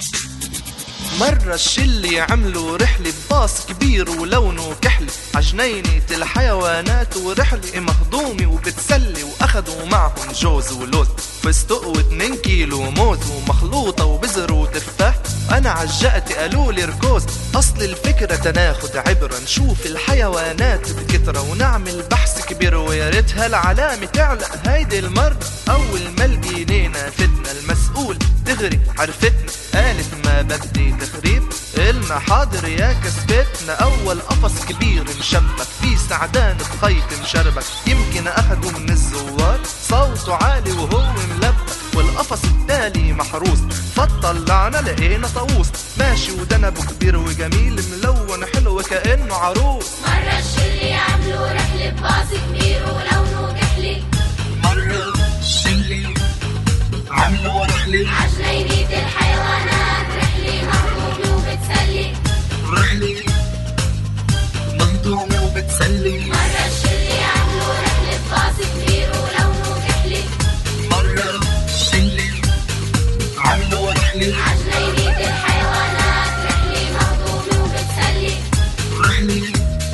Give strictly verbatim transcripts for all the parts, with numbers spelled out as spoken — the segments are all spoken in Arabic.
مرة الشلي عملوا رحلة بباص كبير ولونه كحلي عجنينة الحيوانات ورحلة مهضومة وبتسلي، واخدوا معهم جوز ولوز فستق واتنين كيلو موز ومخلوطة وبزر وتفاح. انا عجقت قالولي ركوز، اصل الفكرة تناخد عبرة نشوف الحيوانات بكترة ونعمل بحث كبير، ويا ريت هالعلامة تعلق هيدي المرة. اول ما لقينينا فتنا المسؤول دغري عرفتنا، قالت ما بدي تخريب إلنا حاضر يا كسبتنا. اول قفص كبير مشبك فيه سعدان بخيط مشربك، يمكن اخدوا من الزوار صوته عالي وهو ملبك. والقفص التالي محروس فطلعنا لقينا طاووس ماشي ودنبه كبير وجميل ملون حلو كأنه عروس. مرة الشلي عملوا رحلة باص كبير ولونه كحلي، مرة الشلي عملوا رحلة عجنينة الحيوانات رحلة مهضومة وبتسلي، رحلة مهضومة وبتسلي. مرة الشلي عملوا رحلة باص كبير ولونه كحلي، مرة الشلي عملوا رحلة عجنينة الحيوانات رحلة مهضومة وبتسلي، رحلة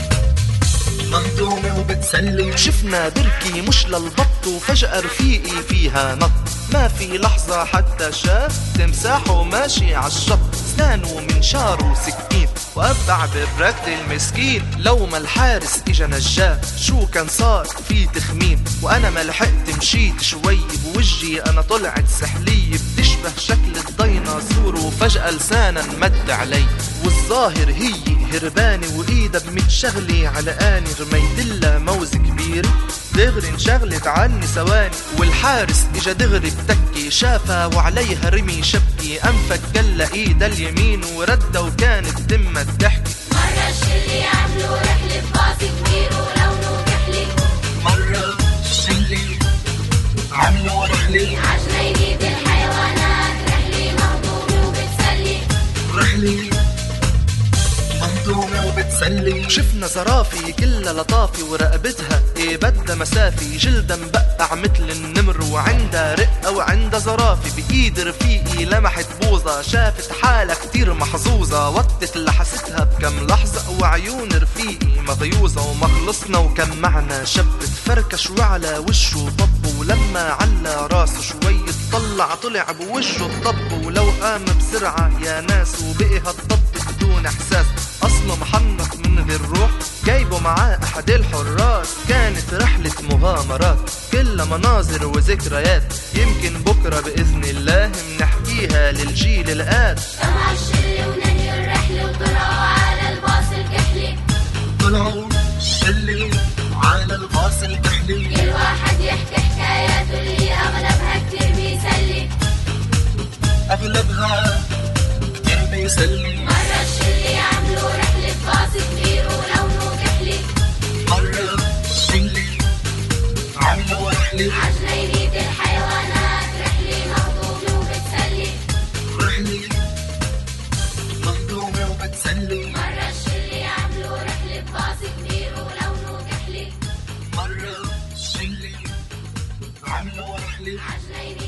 مهضومة وبتسلي. شفنا بركي مش للبط وفجأة رفيقي فيها نط، ما في لحظة حتى شاف تمساحه ماشي عالشط، سنانه منشار وسكين وأبع بالركض المسكين. لو ما الحارس إجا نجاه شو كان صار في تخمين، وأنا ما لحقت مشيت شوي بوجهي أنا طلعت سحلية بتشبه شكل الديناصور، وفجأة لسانا مد علي والظاهر هي هربانة وإيدها بمتشغلة على آني، رميتلها موز كبير دغري انشغلت عني ثواني. والحارس اجا دغري بتكي شافها وعليها رمي شبكي، انفك كلا ايدها اليمين وردة وكانت دمها تحكي. مرة الشلي عملوا رحلة باص كبير ولونه كحلي، مرة الشلي عملوا رحلة عجنينة الحيوانات رحلة مهضومة وبتسلي، رحلة مهضومة وبتسلي. شفنا زرافي كلها لطافي ورقبتها ايه بدها مسافي، جلدها مبقع مثل النمر وعندها رقة وعندها زرافي. بإيد رفيقي لمحت بوظة شافت حالها كتير محظوظة، وطت لحستها بكم لحظة وعيون رفيقي مغيوظة. وما خلصنا وكم معنا شب تفركش وعلى وشه طب، ولما على راسه شوي طلع طلع بوشه الطب، ولو قام بسرعة يا ناس وبقي هالطب بدون احساس، اصله محنط من غير روح جايبه معاه احد الحراس. كانت رحلة مغامرات كلها مناظر وذكريات، يمكن بكرة باذن الله منحكيها للجيل الآت. طلعوا الشلي ونهيوا الرحلة وطلعوا على الباص الكحلي، طلعوا الشلي على الباص الكحلي، كل واحد يحكي حكاياته اللي اغلبها كتير بيسلي، اغلبها كتير بيسلي. مرة الشلي عملوا رحلة باص كبير ولونه كحلي، مرة الشلي عملوا رحلة عجنينة الحيوانات رحلة مهضومة وبتسلي، رحلة مهضومة وبتسلي. مرة الشلي عملوا رحلة باص كبير ولونه كحلي، مرة الشلي عملوا رحلة عجنينة